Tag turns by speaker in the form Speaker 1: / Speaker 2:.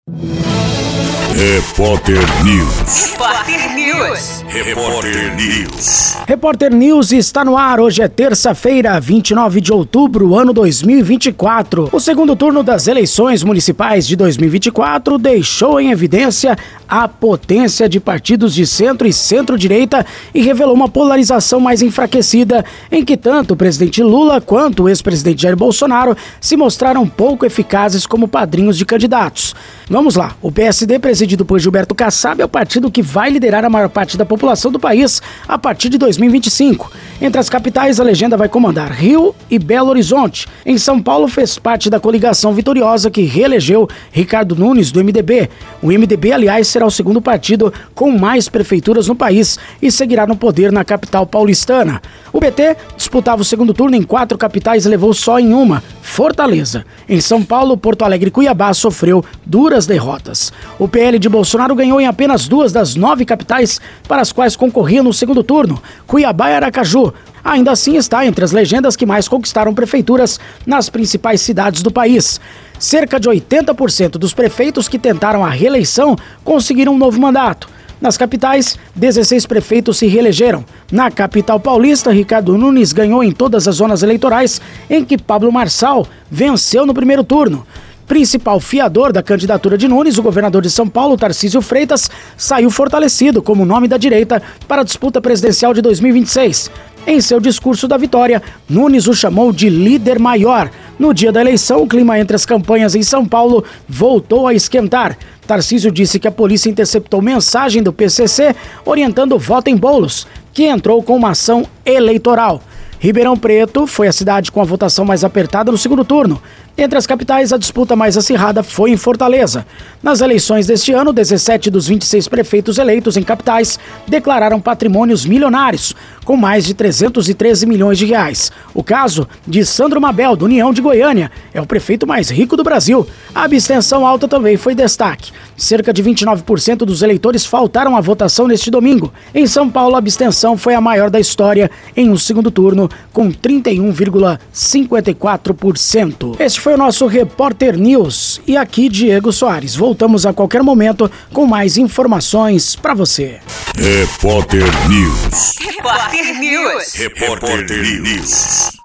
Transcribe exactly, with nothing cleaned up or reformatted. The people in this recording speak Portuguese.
Speaker 1: Repórter News.
Speaker 2: Repórter News.
Speaker 1: Repórter News.
Speaker 3: Repórter News está no ar. Hoje é terça-feira, vinte e nove de outubro, ano dois mil e vinte e quatro. O segundo turno das eleições municipais de dois mil e vinte e quatro deixou em evidência a potência de partidos de centro e centro-direita e revelou uma polarização mais enfraquecida, em que tanto o presidente Lula quanto o ex-presidente Jair Bolsonaro se mostraram pouco eficazes como padrinhos de candidatos. Vamos lá, o P S D, presidido por Gilberto Kassab, é o partido que vai liderar a maior parte da população do país a partir de dois mil e vinte e cinco. Entre as capitais, a legenda vai comandar Rio e Belo Horizonte. Em São Paulo, fez parte da coligação vitoriosa que reelegeu Ricardo Nunes, do M D B. O M D B, aliás, será o segundo partido com mais prefeituras no país e seguirá no poder na capital paulistana. O P T disputava o segundo turno em quatro capitais e levou só em uma, Fortaleza. Em São Paulo, Porto Alegre e Cuiabá sofreu duras derrotas. O P L de Bolsonaro ganhou em apenas duas das nove capitais para as quais concorria no segundo turno, Cuiabá e Aracaju. Ainda assim está entre as legendas que mais conquistaram prefeituras nas principais cidades do país. Cerca de oitenta por cento dos prefeitos que tentaram a reeleição conseguiram um novo mandato. Nas capitais, dezesseis prefeitos se reelegeram. Na capital paulista, Ricardo Nunes ganhou em todas as zonas eleitorais em que Pablo Marçal venceu no primeiro turno. Principal fiador da candidatura de Nunes, o governador de São Paulo, Tarcísio Freitas, saiu fortalecido como nome da direita para a disputa presidencial de dois mil e vinte e seis. Em seu discurso da vitória, Nunes o chamou de líder maior. No dia da eleição, o clima entre as campanhas em São Paulo voltou a esquentar. Tarcísio disse que a polícia interceptou mensagem do P C C orientando o voto em bolos, que entrou com uma ação eleitoral. Ribeirão Preto foi a cidade com a votação mais apertada no segundo turno. Entre as capitais, a disputa mais acirrada foi em Fortaleza. Nas eleições deste ano, dezessete dos vinte e seis prefeitos eleitos em capitais declararam patrimônios milionários, com mais de trezentos e treze milhões de reais. O caso de Sandro Mabel, do União de Goiânia, é o prefeito mais rico do Brasil. A abstenção alta também foi destaque. Cerca de vinte e nove por cento dos eleitores faltaram à votação neste domingo. Em São Paulo, a abstenção foi a maior da história em um segundo turno, com trinta e um vírgula cinquenta e quatro por cento. Este foi o nosso Repórter News. E aqui, Diego Soares. Voltamos a qualquer momento com mais informações para você.
Speaker 1: Repórter News.
Speaker 2: Repórter News.
Speaker 1: Repórter News.